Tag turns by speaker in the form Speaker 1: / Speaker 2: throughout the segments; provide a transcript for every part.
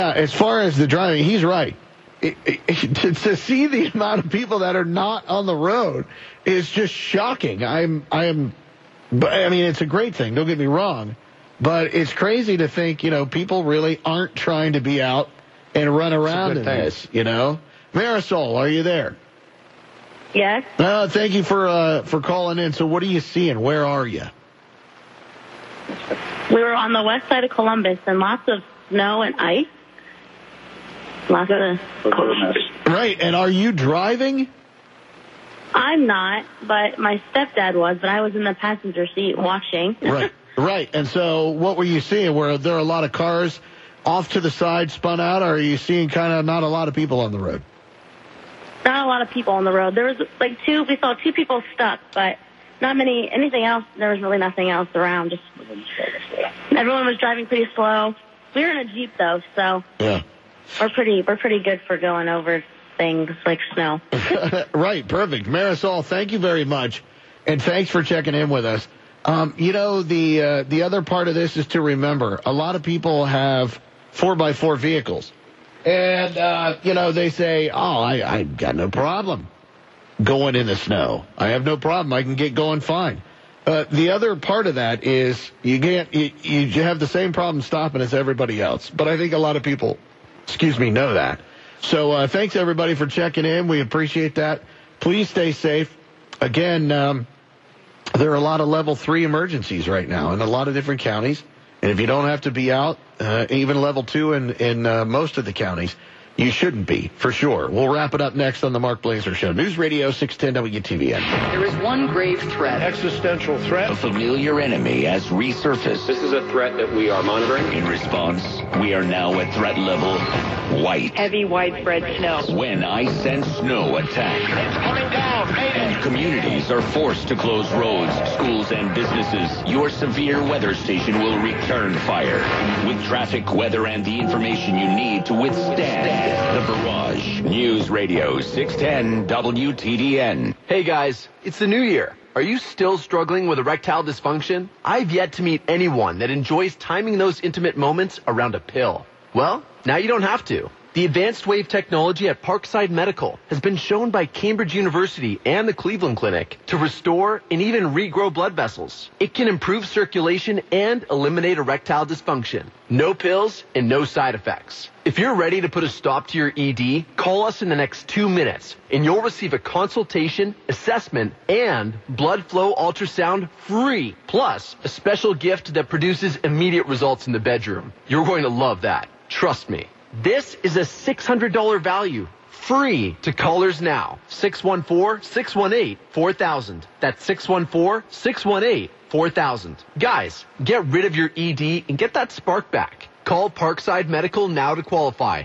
Speaker 1: As far as the driving, he's right. To see the amount of people that are not on the road is just shocking. I mean, it's a great thing. Don't get me wrong, but it's crazy to think, people really aren't trying to be out and run around in this. Marisol, are you there?
Speaker 2: Yes.
Speaker 1: Thank you for calling in. So, what are you seeing? Where are you?
Speaker 2: We were on the west side of Columbus, and lots of snow and ice. Lots of
Speaker 1: Right, and are you driving?
Speaker 2: I'm not, but my stepdad was, but I was in the passenger seat watching.
Speaker 1: Right. And so what were you seeing? Were there a lot of cars off to the side spun out, or are you seeing kind of not a lot of people on the road?
Speaker 2: Not a lot of people on the road. There was we saw two people stuck, but not anything else. There was really nothing else around. Just everyone was driving pretty slow. We were in a Jeep though, so
Speaker 1: yeah.
Speaker 2: We're pretty good for going over things like snow.
Speaker 1: Right, perfect. Marisol, thank you very much, and thanks for checking in with us. The other part of this is to remember, a lot of people have 4x4 vehicles, and, they say, I got no problem going in the snow. I have no problem. I can get going fine. The other part of that is you have the same problem stopping as everybody else, but I think a lot of people know that. So thanks, everybody, for checking in. We appreciate that. Please stay safe. Again, there are a lot of level 3 emergencies right now in a lot of different counties. And if you don't have to be out, even level 2 in most of the counties, you shouldn't be, for sure. We'll wrap it up next on the Mark Blazer Show. News Radio 610 WTVN.
Speaker 3: There is one grave threat.
Speaker 4: Existential threat.
Speaker 5: A familiar enemy has resurfaced.
Speaker 6: This is a threat that we are monitoring.
Speaker 5: In response, we are now at threat level white.
Speaker 3: Heavy, widespread snow.
Speaker 5: When ice and snow attack.
Speaker 4: It's coming down.
Speaker 5: And communities are forced to close roads, schools, and businesses, your severe weather station will return fire. With traffic, weather, and the information you need to withstand the barrage. News Radio 610 WTDN.
Speaker 7: Hey guys, it's the new year. Are you still struggling with erectile dysfunction? I've yet to meet anyone that enjoys timing those intimate moments around a pill. Well, now you don't have to. The advanced wave technology at Parkside Medical has been shown by Cambridge University and the Cleveland Clinic to restore and even regrow blood vessels. It can improve circulation and eliminate erectile dysfunction. No pills and no side effects. If you're ready to put a stop to your ED, call us in the next 2 minutes and you'll receive a consultation, assessment, and blood flow ultrasound free. Plus, a special gift that produces immediate results in the bedroom. You're going to love that. Trust me. This is a $600 value, free to callers now. 614-618-4000. That's 614-618-4000. Guys, get rid of your ED and get that spark back. Call Parkside Medical now to qualify.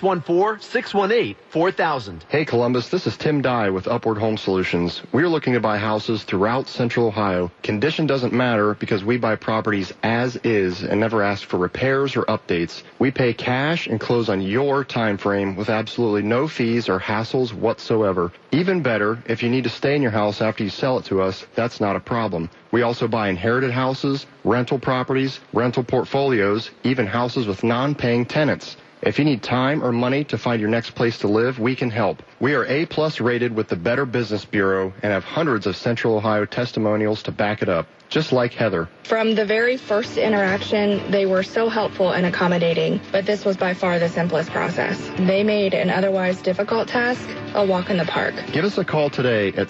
Speaker 7: 614-618-4000.
Speaker 8: Hey Columbus, this is Tim Dye with Upward Home Solutions. We're looking to buy houses throughout Central Ohio. Condition doesn't matter because we buy properties as is and never ask for repairs or updates. We pay cash and close on your time frame with absolutely no fees or hassles whatsoever. Even better, if you need to stay in your house after you sell it to us, that's not a problem. We also buy inherited houses, rental properties, rental portfolios, even houses with non-paying tenants. If you need time or money to find your next place to live, we can help. We are A+ rated with the Better Business Bureau and have hundreds of Central Ohio testimonials to back it up, just like Heather.
Speaker 9: From the very first interaction, they were so helpful and accommodating, but this was by far the simplest process. They made an otherwise difficult task a walk in the park.
Speaker 8: Give us a call today at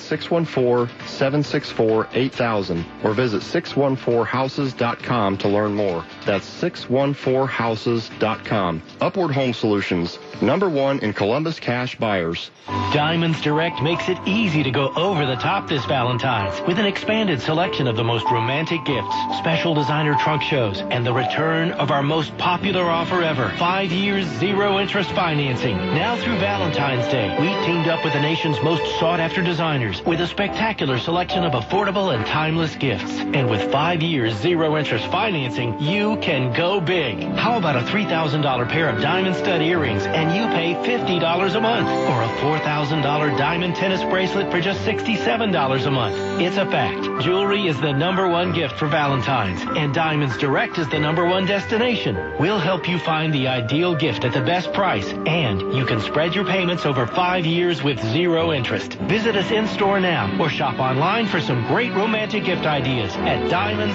Speaker 8: 614-764-8000 or visit 614houses.com to learn more. That's 614houses.com. Upward Home Solutions, #1 in Columbus cash buyers.
Speaker 10: Diamonds Direct makes it easy to go over the top this Valentine's with an expanded selection of the most romantic gifts, special designer trunk shows, and the return of our most popular offer ever, 5 years, 0 interest financing. Now through Valentine's Day, we teamed up with the nation's most sought-after designers with a spectacular selection of affordable and timeless gifts. And with 5 years, 0 interest financing, you can go big. How about a $3,000 pair of diamonds diamond stud earrings and you pay $50 a month. Or a $4,000 diamond tennis bracelet for just $67 a month. It's a fact. Jewelry is the #1 gift for Valentine's, and Diamonds Direct is the #1 destination. We'll help you find the ideal gift at the best price, and you can spread your payments over 5 years with 0 interest. Visit us in-store now or shop online for some great romantic gift ideas at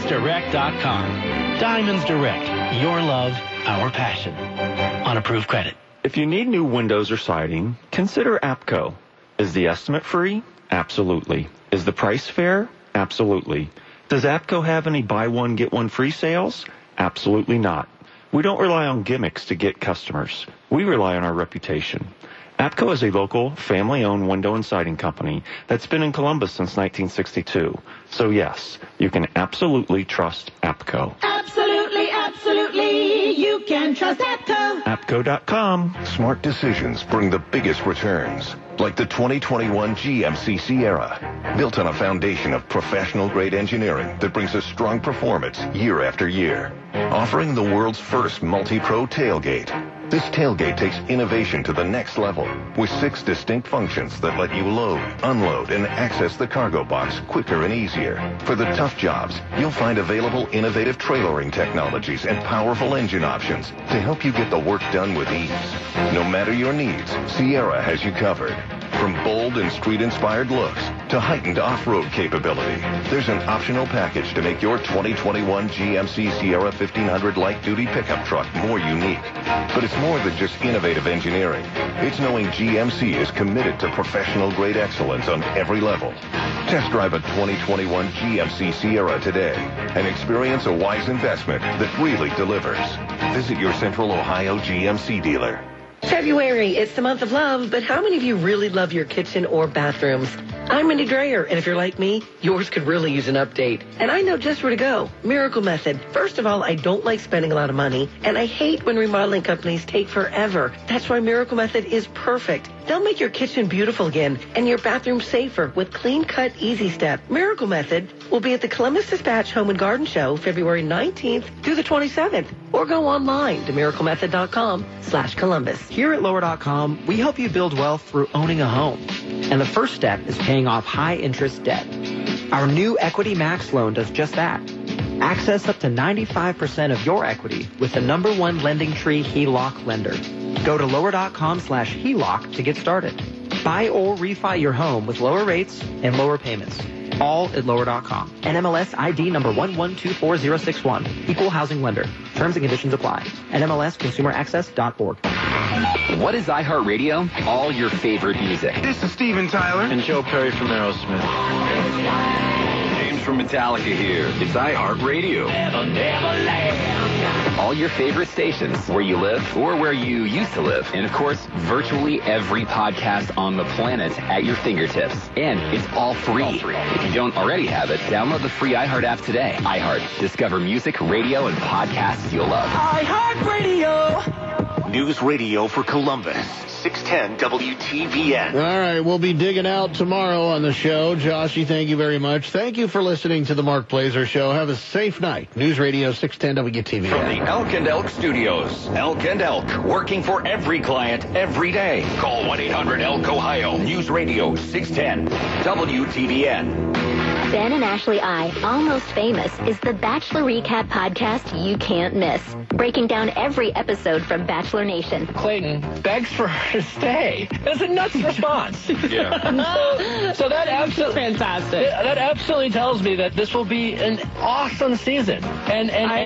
Speaker 10: DiamondsDirect.com. Diamonds Direct. Your love, our passion. On approved credit.
Speaker 11: If you need new windows or siding, consider APCO. Is the estimate free? Absolutely. Is the price fair? Absolutely. Does APCO have any buy one, get one free sales? Absolutely not. We don't rely on gimmicks to get customers. We rely on our reputation. APCO is a local, family-owned window and siding company that's been in Columbus since 1962. So yes, you can absolutely trust APCO.
Speaker 12: Absolutely, absolutely, you can trust APCO.
Speaker 11: APCO.com.
Speaker 13: Smart decisions bring the biggest returns, like the 2021 GMC Sierra, built on a foundation of professional-grade engineering that brings us strong performance year after year, offering the world's first multi-pro tailgate. This tailgate takes innovation to the next level with 6 distinct functions that let you load, unload, and access the cargo box quicker and easier. For the tough jobs, you'll find available innovative trailering technologies and powerful engine options to help you get the work done with ease. No matter your needs, Sierra has you covered. From bold and street-inspired looks to heightened off-road capability, there's an optional package to make your 2021 GMC Sierra 1500 light-duty pickup truck more unique. But it's more than just innovative engineering. It's knowing GMC is committed to professional-grade excellence on every level. Test drive a 2021 GMC Sierra today and experience a wise investment that really delivers. Visit your Central Ohio GMC dealer.
Speaker 14: February, it's the month of love, but how many of you really love your kitchen or bathrooms? I'm Mindy Dreyer, and if you're like me, yours could really use an update. And I know just where to go. Miracle Method. First of all, I don't like spending a lot of money, and I hate when remodeling companies take forever. That's why Miracle Method is perfect. They'll make your kitchen beautiful again and your bathroom safer with clean-cut, easy step. Miracle Method will be at the Columbus Dispatch Home and Garden Show February 19th through the 27th. Or go online to miraclemethod.com/Columbus.
Speaker 15: Here at Lower.com, we help you build wealth through owning a home. And the first step is paying off high-interest debt. Our new Equity Max loan does just that. Access up to 95% of your equity with the #1 lending tree HELOC lender. Go to Lower.com/HELOC to get started. Buy or refi your home with lower rates and lower payments. All at Lower.com. NMLS ID number 1124061. Equal housing lender. Terms and conditions apply. NMLSconsumeraccess.org.
Speaker 5: What is iHeartRadio? All your favorite music.
Speaker 16: This is Steven Tyler.
Speaker 11: And Joe Perry from Aerosmith.
Speaker 5: James from Metallica here. It's iHeartRadio. All your favorite stations, where you live or where you used to live. And of course, virtually every podcast on the planet at your fingertips. And it's all free. If you don't already have it, download the free iHeart app today. iHeart. Discover music, radio, and podcasts you'll love.
Speaker 12: iHeartRadio.
Speaker 17: News Radio for Columbus. 610 WTVN.
Speaker 1: All right, we'll be digging out tomorrow on the show. Joshy, thank you very much. Thank you for listening to the Mark Blazer Show. Have a safe night. News Radio 610 WTVN.
Speaker 5: From the Elk and Elk Studios. Elk and Elk, working for every client every day. Call 1-800-ELK Ohio. News Radio 610 WTVN.
Speaker 18: Ben and Ashley I, Almost Famous, is the Bachelor Recap podcast you can't miss. Breaking down every episode from Bachelor Nation.
Speaker 19: Clayton begs for her to stay. That's a nuts response.
Speaker 11: Yeah.
Speaker 19: So that absolutely fantastic. That absolutely tells me that this will be an awesome season. And